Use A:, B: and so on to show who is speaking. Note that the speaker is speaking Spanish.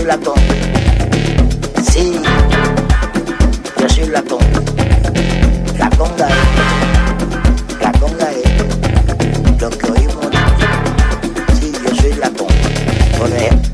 A: soy latón. Sí, yo soy latón. La conga es lo que oímos. Sí, yo soy latón. Por ejemplo.